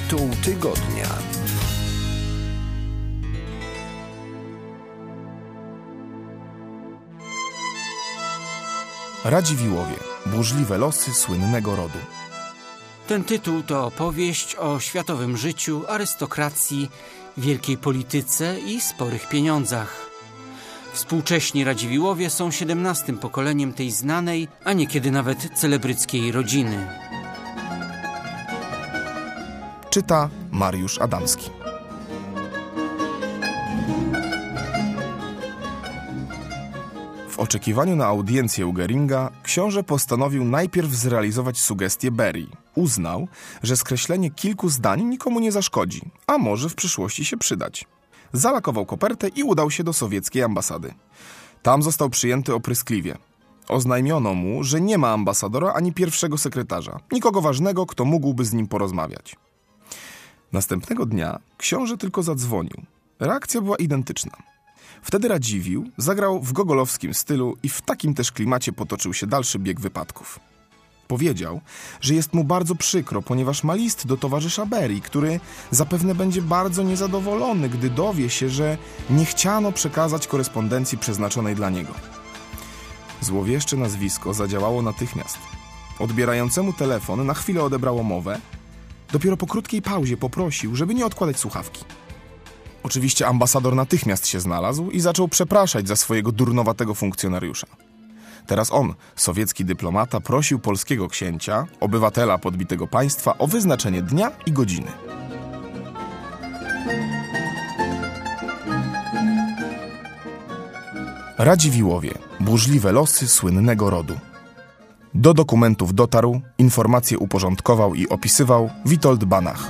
Tytuł tygodnia. Radziwiłłowie. Burzliwe losy słynnego rodu. Ten tytuł to opowieść o światowym życiu, arystokracji, wielkiej polityce i sporych pieniądzach. Współcześni Radziwiłłowie są 17. pokoleniem tej znanej, a niekiedy nawet celebryckiej rodziny. Czyta Mariusz Adamski. W oczekiwaniu na audiencję u Geringa książę postanowił najpierw zrealizować sugestię Berii. Uznał, że skreślenie kilku zdań nikomu nie zaszkodzi, a może w przyszłości się przydać. Zalakował kopertę i udał się do sowieckiej ambasady. Tam został przyjęty opryskliwie. Oznajmiono mu, że nie ma ambasadora ani pierwszego sekretarza, nikogo ważnego, kto mógłby z nim porozmawiać. Następnego dnia książę tylko zadzwonił. Reakcja była identyczna. Wtedy Radziwiłł zagrał w gogolowskim stylu i w takim też klimacie potoczył się dalszy bieg wypadków. Powiedział, że jest mu bardzo przykro, ponieważ ma list do towarzysza Berii, który zapewne będzie bardzo niezadowolony, gdy dowie się, że nie chciano przekazać korespondencji przeznaczonej dla niego. Złowieszcze nazwisko zadziałało natychmiast. Odbierającemu telefon na chwilę odebrało mowę. Dopiero po krótkiej pauzie poprosił, żeby nie odkładać słuchawki. Oczywiście ambasador natychmiast się znalazł i zaczął przepraszać za swojego durnowatego funkcjonariusza. Teraz on, sowiecki dyplomata, prosił polskiego księcia, obywatela podbitego państwa, o wyznaczenie dnia i godziny. Radziwiłłowie. Burzliwe losy słynnego rodu. Do dokumentów dotarł, informacje uporządkował i opisywał Witold Banach.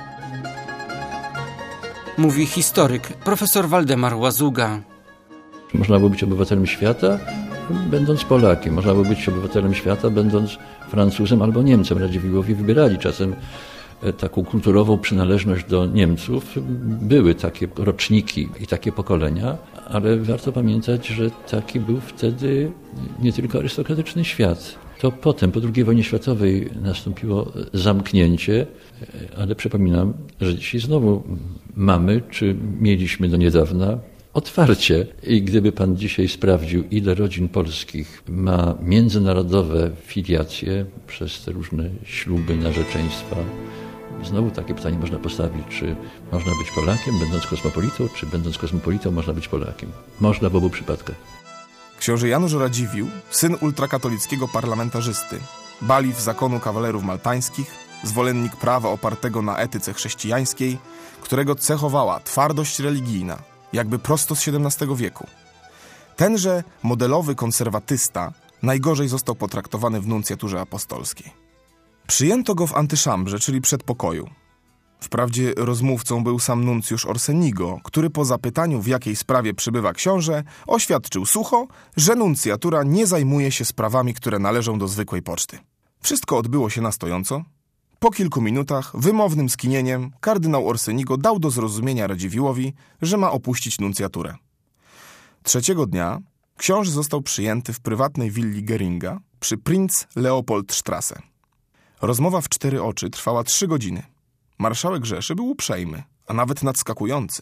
Mówi historyk, profesor Waldemar Łazuga. Można było być obywatelem świata, będąc Polakiem. Można było być obywatelem świata, będąc Francuzem albo Niemcem. Radziwiłłowie wybierali czasem taką kulturową przynależność do Niemców. Były takie roczniki i takie pokolenia, ale warto pamiętać, że taki był wtedy nie tylko arystokratyczny świat. To potem, po II wojnie światowej nastąpiło zamknięcie, ale przypominam, że dzisiaj znowu mamy, czy mieliśmy do niedawna, otwarcie. I gdyby pan dzisiaj sprawdził, ile rodzin polskich ma międzynarodowe filiacje przez te różne śluby, narzeczeństwa, znowu takie pytanie można postawić, czy można być Polakiem, będąc kosmopolitą, czy będąc kosmopolitą można być Polakiem. Można w obu przypadkach. Książę Janusz Radziwiłł, syn ultrakatolickiego parlamentarzysty, baliw zakonu kawalerów maltańskich, zwolennik prawa opartego na etyce chrześcijańskiej, którego cechowała twardość religijna, jakby prosto z XVII wieku. Tenże modelowy konserwatysta najgorzej został potraktowany w nuncjaturze apostolskiej. Przyjęto go w antyszambrze, czyli przedpokoju. Wprawdzie rozmówcą był sam nuncjusz Orsenigo, który po zapytaniu, w jakiej sprawie przybywa książę, oświadczył sucho, że nuncjatura nie zajmuje się sprawami, które należą do zwykłej poczty. Wszystko odbyło się na stojąco. Po kilku minutach, wymownym skinieniem, kardynał Orsenigo dał do zrozumienia Radziwiłłowi, że ma opuścić nuncjaturę. Trzeciego dnia książę został przyjęty w prywatnej willi Geringa przy Prinz Leopoldstrasse. Rozmowa w 4 oczy trwała 3 godziny. Marszałek Rzeszy był uprzejmy, a nawet nadskakujący.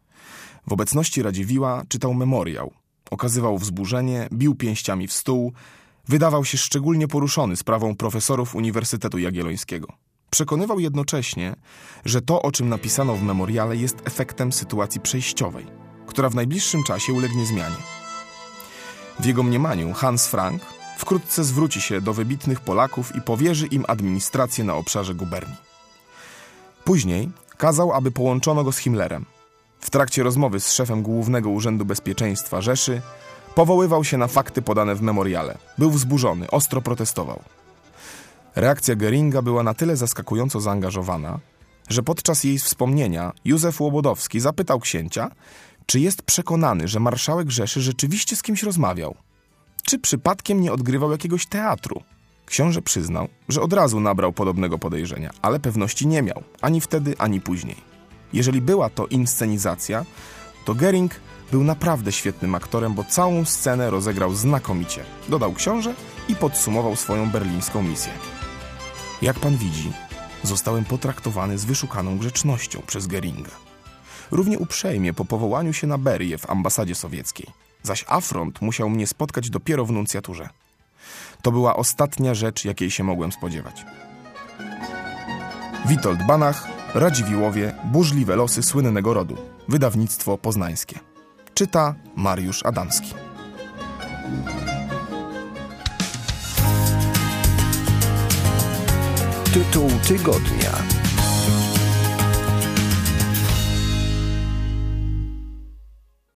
W obecności Radziwiłła czytał memoriał, okazywał wzburzenie, bił pięściami w stół, wydawał się szczególnie poruszony sprawą profesorów Uniwersytetu Jagiellońskiego. Przekonywał jednocześnie, że to, o czym napisano w memoriale, jest efektem sytuacji przejściowej, która w najbliższym czasie ulegnie zmianie. W jego mniemaniu Hans Frank wkrótce zwróci się do wybitnych Polaków i powierzy im administrację na obszarze guberni. Później kazał, aby połączono go z Himmlerem. W trakcie rozmowy z szefem Głównego Urzędu Bezpieczeństwa Rzeszy powoływał się na fakty podane w memoriale. Był wzburzony, ostro protestował. Reakcja Geringa była na tyle zaskakująco zaangażowana, że podczas jej wspomnienia Józef Łobodowski zapytał księcia, czy jest przekonany, że marszałek Rzeszy rzeczywiście z kimś rozmawiał. Czy przypadkiem nie odgrywał jakiegoś teatru? Książę przyznał, że od razu nabrał podobnego podejrzenia, ale pewności nie miał, ani wtedy, ani później. Jeżeli była to inscenizacja, to Gering był naprawdę świetnym aktorem, bo całą scenę rozegrał znakomicie, dodał książę i podsumował swoją berlińską misję. Jak pan widzi, zostałem potraktowany z wyszukaną grzecznością przez Geringa. Równie uprzejmie po powołaniu się na Berię w ambasadzie sowieckiej, zaś afront musiał mnie spotkać dopiero w nuncjaturze. To była ostatnia rzecz, jakiej się mogłem spodziewać. Witold Banach, Radziwiłłowie, burzliwe losy słynnego rodu. Wydawnictwo poznańskie. Czyta Mariusz Adamski. Tytuł tygodnia.